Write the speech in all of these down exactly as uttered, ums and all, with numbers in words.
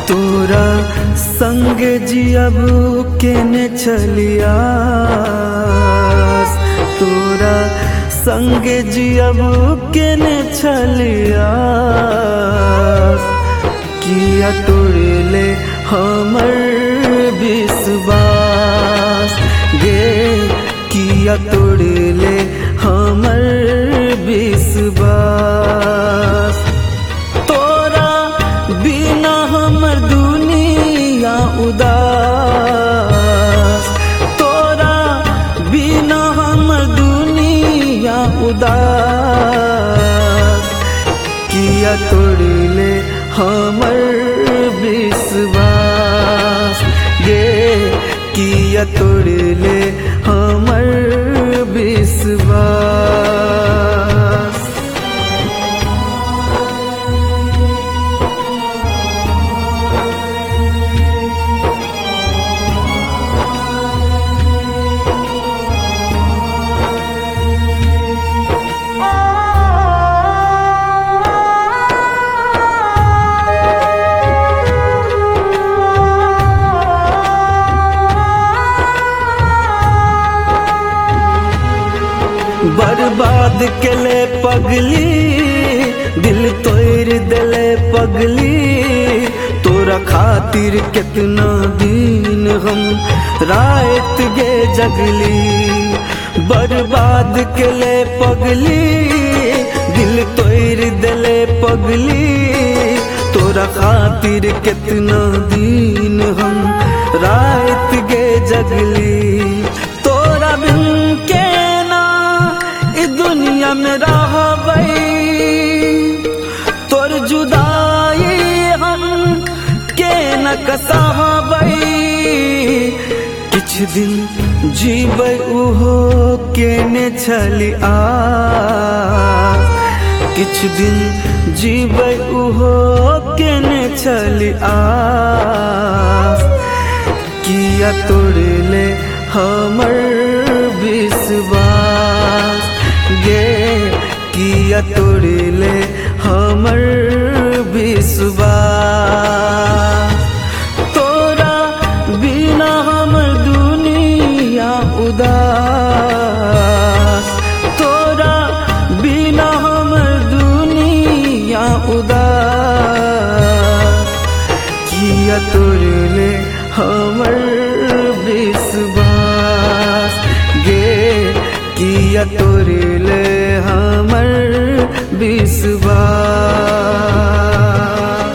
तोरा संग जियब केने चलिया, तोरा संग जियब केने चलिया, किया तोड़ले हमर विश्वास गे, किया तोड़ले हमर विश्वास। तोरा बिना हमर दुनिया उदास, तोरा बिना हमर दुनिया उदास, किया तोड़ले हमर विश्वास गे, किया तोड़ले हमर विश्वास। बर्बाद केले पगली, दिल तोड़ दिले पगली, तोरा खातिर कितना दिन हम रात गे जगली। बर्बाद केले पगली, दिल तोड़ दिले पगली, तोरा खातिर कितना दिन हम रात गे जगली। तोरा बिन के दुनिया में रहबै, तोर जुदाई हम के न कसहबै। किछ दिन जीबै उहो केने छली आस, किछ दिन जीबै उहो केने छली आस, किया तोड़ले हमर विश्वास गे, किया तोड़ले हमर विश्वास। तोरा बिना हमर दुनिया उदास, तोरा बिना हमर दुनिया उदास, किया तोड़ले हमर विश्वास गे, किया तोड़ले हमर विश्वास।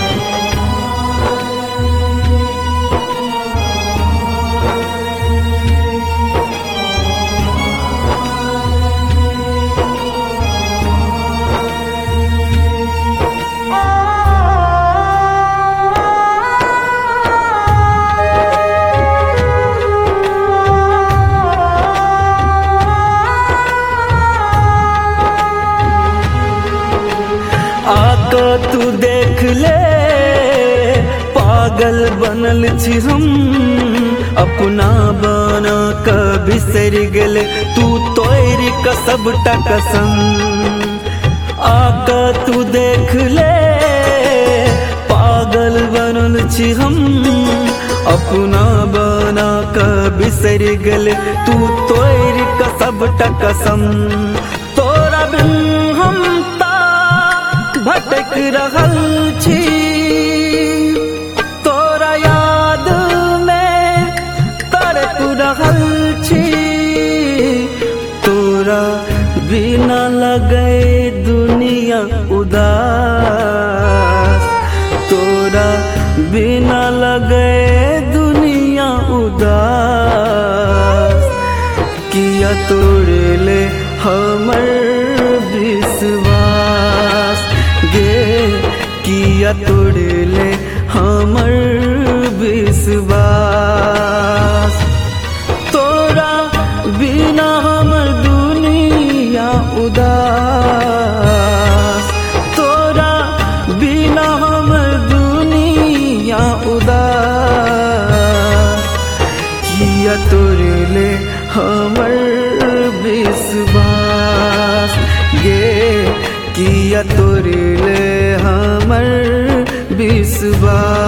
आका तू देख ले पागल बनल छी हम, अपना बना के बिसर गेले तू तोड़ के सबटा कसम। आका तू देख ले पागल बनल छी हम, अपना बना के बिसर गेले तू तोड़ के सबटा कसम। तोरा बिन हम भटक रहल छी, तोरा याद में तड़प रहल छी, तोरा बिना लगे दुनिया उदास, तोरा बिना लगे दुनिया उदास, किया तोड़ले हमर विश्वास गे, किया तोड़ले हमर विश्वास। तोरा बिना हमर दुनिया उदास, तोरा बिना हमर दुनिया उदास, किया तोड़ले हमर विश्वास गे, किया तोड़ले हमर विश्वास।